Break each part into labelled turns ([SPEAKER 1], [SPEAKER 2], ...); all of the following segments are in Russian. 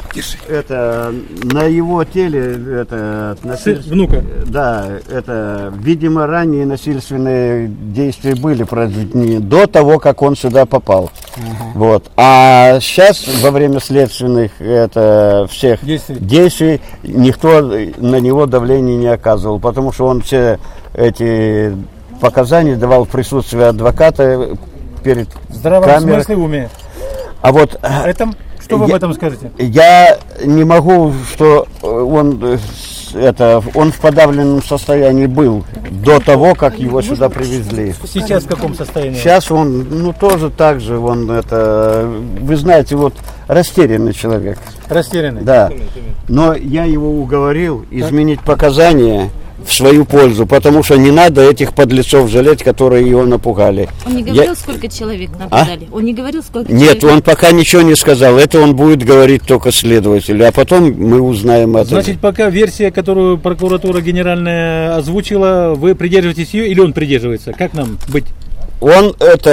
[SPEAKER 1] это на его теле это
[SPEAKER 2] внука.
[SPEAKER 1] Да, это видимо ранние насильственные действия были произведены до того, как он сюда попал. Вот. А сейчас во время следственных всех действий никто на него давления не оказывал, потому что он все эти показания давал в присутствии адвоката перед камерой. В смысле уме. А вот
[SPEAKER 2] что вы об этом скажете?
[SPEAKER 1] Я не могу, что он в подавленном состоянии был до того, как его сюда привезли.
[SPEAKER 2] Сейчас в каком состоянии?
[SPEAKER 1] Сейчас он, тоже так же, вы знаете, растерянный человек.
[SPEAKER 2] Растерянный?
[SPEAKER 1] Да. Но я его уговорил изменить показания в свою пользу, потому что не надо этих подлецов жалеть, которые его напугали.
[SPEAKER 3] Он не говорил, сколько человек напугали? Он не говорил, сколько человек?
[SPEAKER 1] Нет, он пока ничего не сказал. Это он будет говорить только следователю, а потом мы узнаем это.
[SPEAKER 2] Значит, пока версия, которую прокуратура генеральная озвучила, вы придерживаетесь ее или он придерживается? Как нам быть?
[SPEAKER 1] Он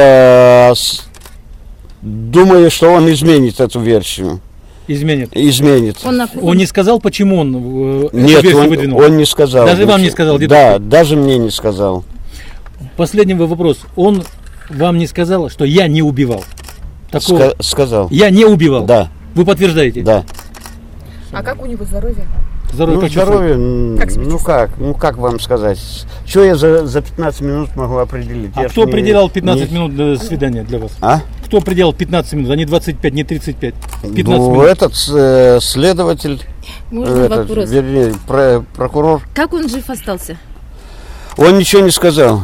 [SPEAKER 1] думаю, что он изменит эту версию.
[SPEAKER 2] Изменит. Он не сказал, почему он
[SPEAKER 1] Нет, выдвинул? Он не сказал.
[SPEAKER 2] Даже вам не сказал?
[SPEAKER 1] Да, даже мне не сказал.
[SPEAKER 2] Последний вопрос. Он вам не сказал, что я не убивал?
[SPEAKER 1] Сказал.
[SPEAKER 2] Я не убивал?
[SPEAKER 1] Да.
[SPEAKER 2] Вы подтверждаете?
[SPEAKER 1] Да.
[SPEAKER 4] А как у него здоровье?
[SPEAKER 1] Здоровье, как вам сказать? Что я за 15 минут могу определить?
[SPEAKER 2] А кто определял 15 минут для свидания для вас? Кто определял 15 минут, а не 25, не 35? 15 минут.
[SPEAKER 1] Этот следователь, вернее, прокурор.
[SPEAKER 3] Как он жив остался?
[SPEAKER 1] Он ничего не сказал.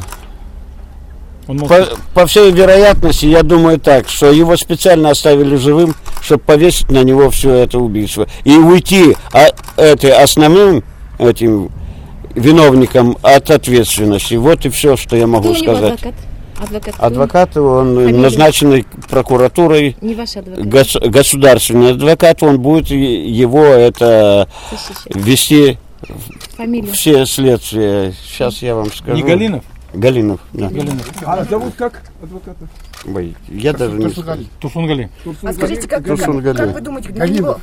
[SPEAKER 1] По всей вероятности, я думаю так, что его специально оставили живым, чтобы повесить на него все это убийство. И уйти основным этим виновником от ответственности. Вот и все, что я могу сказать. Адвокат, он назначенный прокуратурой,
[SPEAKER 3] не ваш адвокат.
[SPEAKER 1] Государственный адвокат, он будет его вести все следствия. Сейчас я вам скажу.
[SPEAKER 2] Не Галинов?
[SPEAKER 1] Галинов, да.
[SPEAKER 5] А зовут как адвоката?
[SPEAKER 1] Я даже не
[SPEAKER 2] знаю. Турсунгали.
[SPEAKER 4] А скажите, как вы думаете, на него?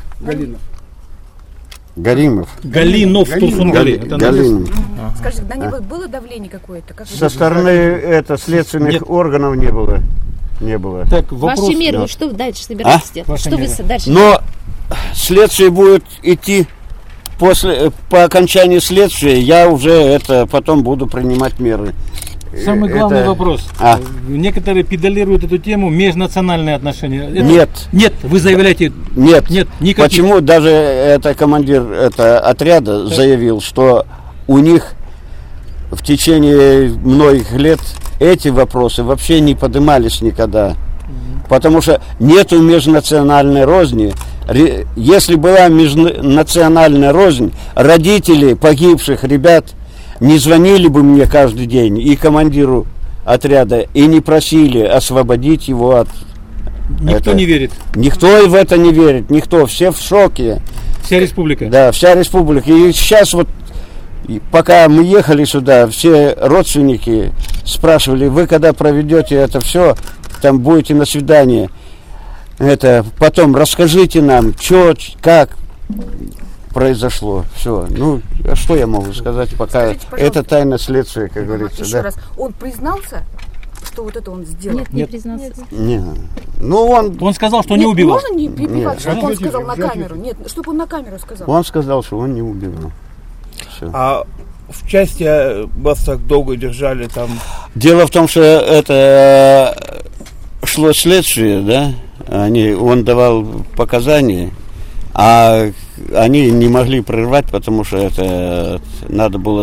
[SPEAKER 1] Галимов.
[SPEAKER 2] Галинов, Турсунгали.
[SPEAKER 1] Галинов.
[SPEAKER 4] Скажите, на него было давление какое-то?
[SPEAKER 1] Со стороны следственных органов не было.
[SPEAKER 2] Так, вопрос.
[SPEAKER 3] Ваши меры, что дальше собираетесь делать? Что вы дальше?
[SPEAKER 1] Но следствие будет идти по окончании следствия, я уже потом буду принимать меры.
[SPEAKER 2] Самый главный вопрос. Некоторые педалируют эту тему, межнациональные отношения. Нет, вы заявляете.
[SPEAKER 1] Нет,
[SPEAKER 2] никаких.
[SPEAKER 1] Почему даже командир отряда заявил, что у них в течение многих лет эти вопросы вообще не поднимались никогда. Потому что нету межнациональной розни. Если была межнациональная рознь, родители погибших ребят не звонили бы мне каждый день и командиру отряда и не просили освободить его от...
[SPEAKER 2] Никто не верит.
[SPEAKER 1] Никто в это не верит, никто, все в шоке.
[SPEAKER 2] Вся республика?
[SPEAKER 1] Да, вся республика. И сейчас пока мы ехали сюда, все родственники спрашивали, вы когда проведете это все, там будете на свидание, потом расскажите нам, как произошло. Все. А что я могу сказать, пока это тайна следствия, как говорится.
[SPEAKER 4] Еще раз, он признался, что это он сделал?
[SPEAKER 3] Нет, не признался.
[SPEAKER 1] Нет.
[SPEAKER 2] Он сказал, что не убивал.
[SPEAKER 4] Можно не перебивать, чтобы он сказал на камеру? Нет, чтобы он на камеру сказал.
[SPEAKER 1] Он сказал, что он не убивал. Все.
[SPEAKER 5] А в части вас так долго держали там?
[SPEAKER 1] Дело в том, что это шло следствие, да? Он давал показания, а они не могли прервать, потому что надо было,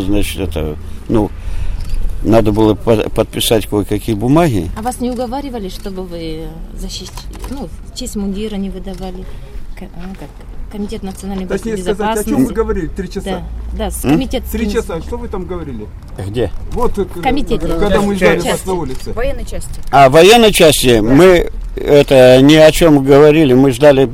[SPEAKER 1] надо было подписать кое-какие бумаги.
[SPEAKER 3] А вас не уговаривали, чтобы вы честь мундира не выдавали? Комитет национальной безопасности.
[SPEAKER 5] Сказать, о чем вы говорили 3 часа?
[SPEAKER 3] Да, с комитетом.
[SPEAKER 5] 3 часа, что вы там говорили?
[SPEAKER 1] Где?
[SPEAKER 3] В комитете.
[SPEAKER 5] Когда мы ждали вас на улице.
[SPEAKER 4] В военной части.
[SPEAKER 1] В военной части мы ни о чем говорили, мы ждали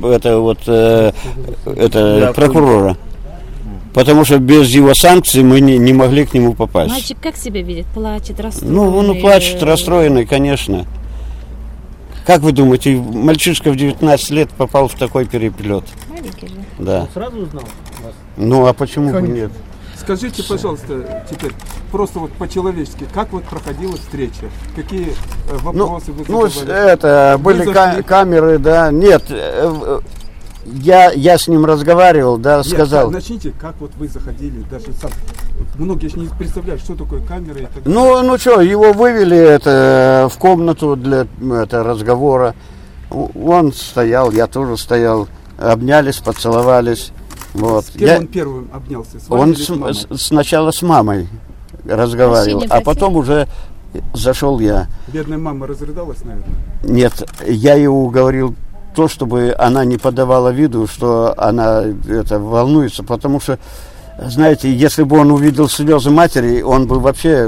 [SPEAKER 1] прокурора. Потому что без его санкций мы не могли к нему попасть.
[SPEAKER 3] Мальчик как себя видит? Плачет, расстроенный?
[SPEAKER 1] Он плачет, расстроенный, конечно. Как вы думаете, мальчишка в 19 лет попал в такой переплет?
[SPEAKER 3] Маленький же.
[SPEAKER 1] Да.
[SPEAKER 2] Он сразу узнал вас?
[SPEAKER 1] Ну, а почему бы нет?
[SPEAKER 6] Скажите, пожалуйста, теперь просто вот по-человечески, как вот проходила встреча? Какие вопросы вы задавали?
[SPEAKER 1] Это были камеры, да. Нет, я с ним разговаривал, да,
[SPEAKER 6] Нет,
[SPEAKER 1] сказал.
[SPEAKER 6] Начните, как вот вы заходили, даже сам. Многие же не представляют, что такое камера и так далее.
[SPEAKER 1] Ну что, его вывели в комнату для разговора. Он стоял, я тоже стоял. Обнялись, поцеловались. Вот.
[SPEAKER 6] С кем он первым обнялся? С вами
[SPEAKER 1] Он
[SPEAKER 6] или с мамой?
[SPEAKER 1] сначала с мамой разговаривал, а потом уже зашел я.
[SPEAKER 6] Бедная мама разрыдалась, наверное?
[SPEAKER 1] Нет, я ее уговорил то, чтобы она не подавала виду, что она волнуется, потому что, знаете, если бы он увидел слезы матери, он бы вообще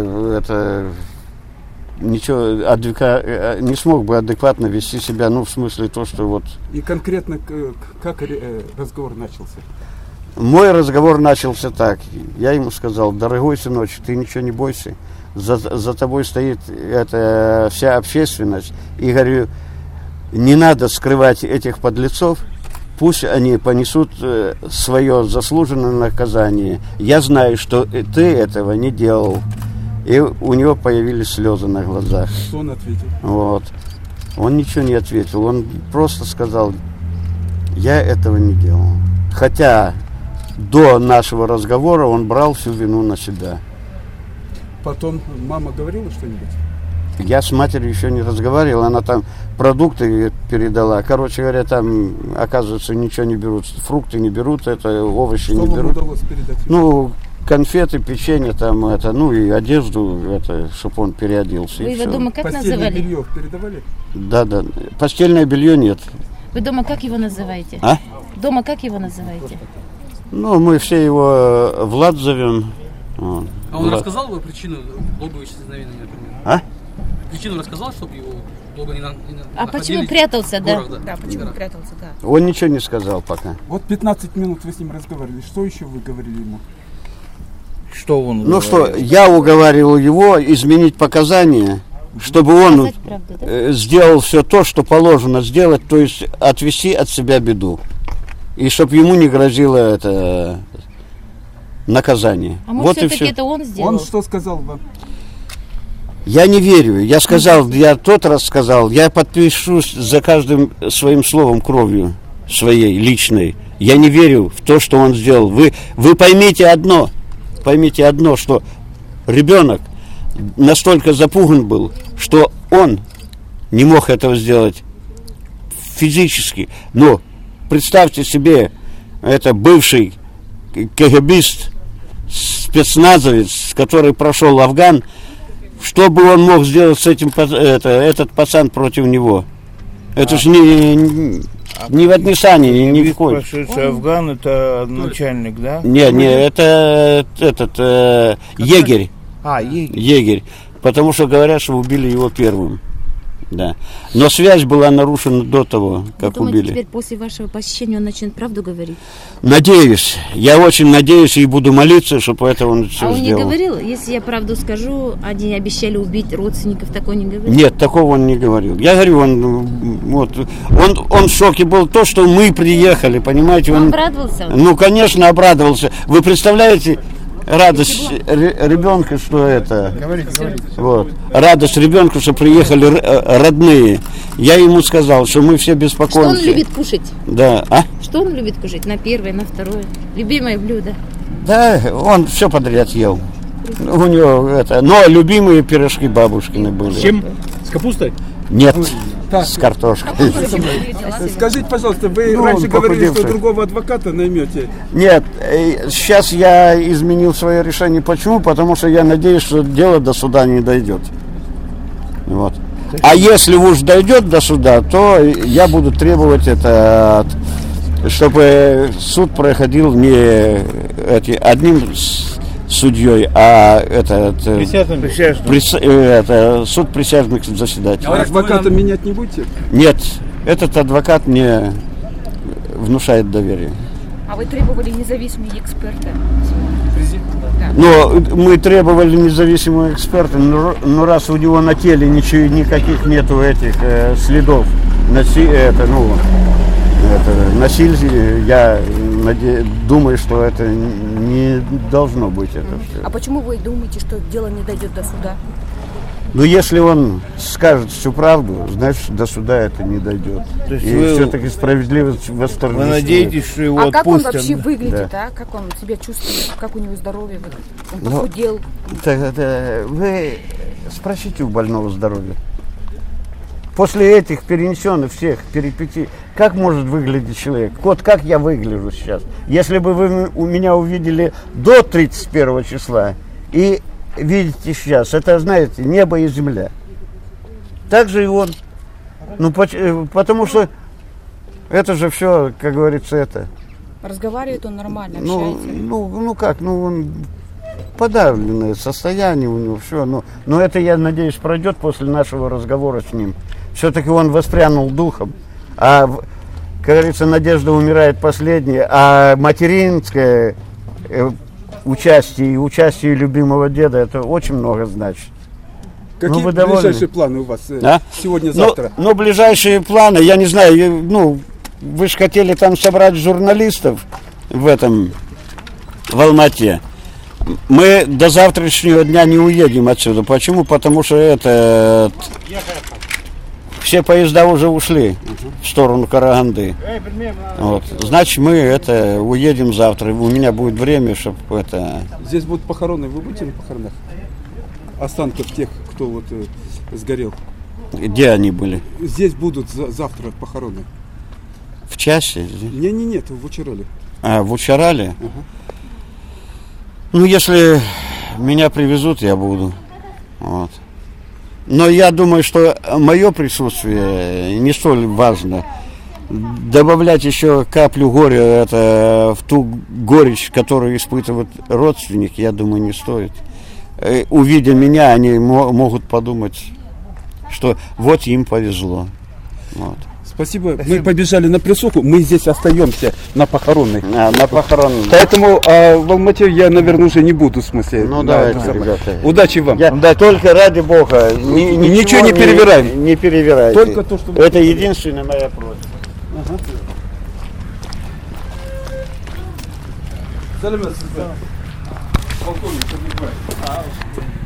[SPEAKER 1] ничего не смог бы адекватно вести себя, ну, в смысле то, что вот...
[SPEAKER 6] И конкретно как разговор начался?
[SPEAKER 1] Мой разговор начался так. Я ему сказал: дорогой сыночек, ты ничего не бойся. За тобой стоит вся общественность. И говорю, не надо скрывать этих подлецов. Пусть они понесут свое заслуженное наказание. Я знаю, что ты этого не делал. И у него появились слезы на глазах.
[SPEAKER 6] Что он ответил?
[SPEAKER 1] Вот. Он ничего не ответил. Он просто сказал: я этого не делал. Хотя до нашего разговора он брал всю вину на себя.
[SPEAKER 6] Потом мама говорила что-нибудь?
[SPEAKER 1] Я с матерью еще не разговаривал. Она там продукты передала. Короче говоря, там, оказывается, ничего не берут. Фрукты не берут, овощи
[SPEAKER 6] что
[SPEAKER 1] не берут.
[SPEAKER 6] Что вам удалось передать?
[SPEAKER 1] Ну, конфеты, печенье, там, и одежду, чтобы он переоделся.
[SPEAKER 3] Вы его дома как
[SPEAKER 6] Постельное
[SPEAKER 3] называли?
[SPEAKER 6] белье передавали?
[SPEAKER 1] Да. Постельное белье нет.
[SPEAKER 3] Вы дома как его называете?
[SPEAKER 1] А?
[SPEAKER 3] Дома как его называете?
[SPEAKER 1] Ну, мы все его Влад зовем.
[SPEAKER 7] А он рассказал бы причину долгого исчезновения, например?
[SPEAKER 1] А?
[SPEAKER 7] Причину рассказал, чтобы его долго не
[SPEAKER 3] А почему прятался, да?
[SPEAKER 4] Да, почему прятался, да.
[SPEAKER 1] Он ничего не сказал пока.
[SPEAKER 6] Вот 15 минут вы с ним разговаривали. Что еще вы говорили ему?
[SPEAKER 5] Что он
[SPEAKER 1] Ну
[SPEAKER 5] говорит?
[SPEAKER 1] что, я уговаривал его изменить показания, чтобы он
[SPEAKER 3] Сказать правду, да?
[SPEAKER 1] сделал все то, что положено сделать, то есть отвести от себя беду. И чтобы ему не грозило наказание.
[SPEAKER 3] А может,
[SPEAKER 1] вот и
[SPEAKER 3] все-таки
[SPEAKER 1] все.
[SPEAKER 3] это он сделал?
[SPEAKER 6] Он что сказал вам?
[SPEAKER 1] Я не верю. Я сказал, я тот раз сказал, я подпишусь за каждым своим словом кровью своей личной. Я не верю в то, что он сделал. Вы поймите одно, что ребенок настолько запуган был, что он не мог этого сделать физически. Но представьте себе, это бывший КГБист, спецназовец, который прошел Афган. Что бы он мог сделать с этим, этот пацан против него? Это ж не в однесании, ни в коем.
[SPEAKER 5] Прошедший Афган, это начальник, да?
[SPEAKER 1] Не, это егерь.
[SPEAKER 5] Егерь.
[SPEAKER 1] Егерь. Потому что говорят, что убили его первым. Да. Но связь была нарушена до того, как
[SPEAKER 3] Вы думаете,
[SPEAKER 1] убили.
[SPEAKER 3] теперь после вашего посещения он начнет правду говорить?
[SPEAKER 1] Надеюсь. Я очень надеюсь и буду молиться, чтобы это он все
[SPEAKER 3] А он
[SPEAKER 1] сделал.
[SPEAKER 3] не говорил, если я правду скажу, они обещали убить родственников, такой не говорил?
[SPEAKER 1] Нет, такого он не говорил. Я говорю, он в шоке был то, что мы приехали, понимаете?
[SPEAKER 3] Он обрадовался?
[SPEAKER 1] Ну, конечно, обрадовался. Вы представляете радость ребенка, что это?
[SPEAKER 5] Говорите.
[SPEAKER 1] Вот. Радость ребенка, что приехали родные. Я ему сказал, что мы все
[SPEAKER 3] Что
[SPEAKER 1] беспокоимся.
[SPEAKER 3] он любит кушать?
[SPEAKER 1] Да,
[SPEAKER 3] Что он любит кушать? На первое, на второе? Любимое блюдо?
[SPEAKER 1] Да, он все подряд ел. У него но любимые пирожки бабушкины были.
[SPEAKER 2] С чем? С капустой?
[SPEAKER 1] Нет,
[SPEAKER 6] Так,
[SPEAKER 1] с картошкой.
[SPEAKER 6] скажите, пожалуйста, вы
[SPEAKER 1] Ну,
[SPEAKER 6] раньше
[SPEAKER 1] он
[SPEAKER 6] говорили, что
[SPEAKER 1] похудевший.
[SPEAKER 6] другого адвоката наймете.
[SPEAKER 1] Нет, сейчас я изменил свое решение. Почему? Потому что я надеюсь, что дело до суда не дойдет. Вот. А если уж дойдет до суда, то я буду требовать чтобы суд проходил не одним судьей, а суд присяжных заседателей.
[SPEAKER 6] А адвоката менять не будете?
[SPEAKER 1] Нет, этот адвокат мне внушает доверие.
[SPEAKER 4] А вы требовали независимые эксперты?
[SPEAKER 1] Но мы требовали независимого эксперта, но раз у него на теле ничего, никаких нету этих следов насилия, я думаю, что это не должно быть. Это все.
[SPEAKER 4] А почему вы думаете, что дело не дойдет до суда?
[SPEAKER 1] Ну, если он скажет всю правду, значит, до суда это не дойдет.
[SPEAKER 5] То есть
[SPEAKER 1] и все-таки справедливость восторжествует.
[SPEAKER 5] Вы надеетесь, что его
[SPEAKER 4] отпустят? Как он вообще выглядит,
[SPEAKER 1] да.
[SPEAKER 4] Как он себя чувствует, как у него здоровье, он похудел?
[SPEAKER 1] Вы спросите у больного здоровья. После этих перенесенных всех перипетий, как может выглядеть человек? Вот как я выгляжу сейчас. Если бы вы у меня увидели до 31 числа и видите сейчас, это, знаете, небо и земля. Так же и он. Ну, потому что это же все, как говорится, это.
[SPEAKER 4] Разговаривает он нормально, общается?
[SPEAKER 1] Он подавленное состояние у него, все. Но это, я надеюсь, пройдет после нашего разговора с ним. Все-таки он воспрянул духом. А, как говорится, надежда умирает последняя, а материнское участие любимого деда, это очень много значит.
[SPEAKER 6] Какие ближайшие планы у вас сегодня-завтра?
[SPEAKER 1] Но ближайшие планы, я не знаю, вы же хотели там собрать журналистов в Алмате. Мы до завтрашнего дня не уедем отсюда. Почему? Потому что все поезда уже ушли в сторону Караганды. Вот. Значит, мы уедем завтра. У меня будет время, чтобы
[SPEAKER 6] Здесь будут похороны. Вы будете на похоронах? Останков тех, кто сгорел.
[SPEAKER 1] Где они были?
[SPEAKER 6] Здесь будут завтра похороны.
[SPEAKER 1] В часе?
[SPEAKER 6] Нет, в Учарале.
[SPEAKER 1] В Учарале? Ну, если меня привезут, я буду. Вот. Но я думаю, что мое присутствие не столь важно. Добавлять еще каплю горя в ту горечь, которую испытывают родственники, я думаю, не стоит. Увидя меня, они могут подумать, что вот им повезло. Вот.
[SPEAKER 6] Спасибо. Мы побежали на присуху, мы здесь остаемся на похоронной.
[SPEAKER 1] На похоронной.
[SPEAKER 6] Поэтому в Алмате я, наверное, уже не буду, в смысле.
[SPEAKER 1] Давайте, ребята.
[SPEAKER 6] Удачи вам.
[SPEAKER 1] Только ради Бога.
[SPEAKER 6] Ничего не перевираем.
[SPEAKER 1] Не перевирайте.
[SPEAKER 6] Только то, что...
[SPEAKER 1] Это единственная моя просьба.
[SPEAKER 6] Полковник,